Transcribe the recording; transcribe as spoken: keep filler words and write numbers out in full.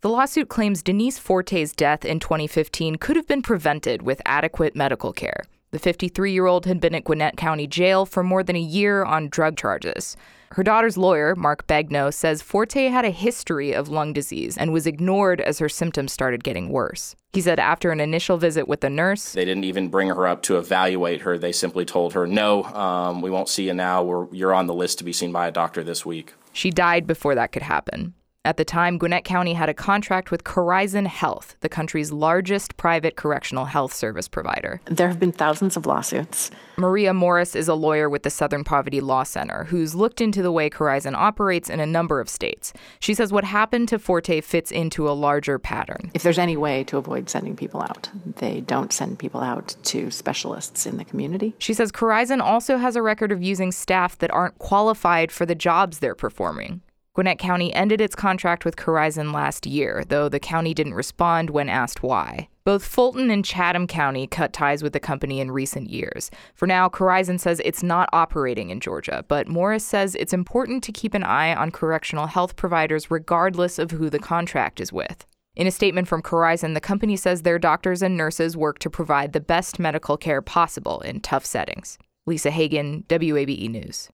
The lawsuit claims Denise Forte's death in twenty fifteen could have been prevented with adequate medical care. The fifty-three-year-old had been at Gwinnett County Jail for more than a year on drug charges. Her daughter's lawyer, Mark Begnaud, says Forte had a history of lung disease and was ignored as her symptoms started getting worse. He said after an initial visit with the nurse, they didn't even bring her up to evaluate her. They simply told her, no, um, we won't see you now. We're, you're on the list to be seen by a doctor this week. She died before that could happen. At the time, Gwinnett County had a contract with Corizon Health, the country's largest private correctional health service provider. There have been thousands of lawsuits. Maria Morris is a lawyer with the Southern Poverty Law Center who's looked into the way Corizon operates in a number of states. She says what happened to Forte fits into a larger pattern. If there's any way to avoid sending people out, they don't send people out to specialists in the community. She says Corizon also has a record of using staff that aren't qualified for the jobs they're performing. Gwinnett County ended its contract with Corizon last year, though the county didn't respond when asked why. Both Fulton and Chatham County cut ties with the company in recent years. For now, Corizon says it's not operating in Georgia, but Morris says it's important to keep an eye on correctional health providers regardless of who the contract is with. In a statement from Corizon, the company says their doctors and nurses work to provide the best medical care possible in tough settings. Lisa Hagen, W A B E News.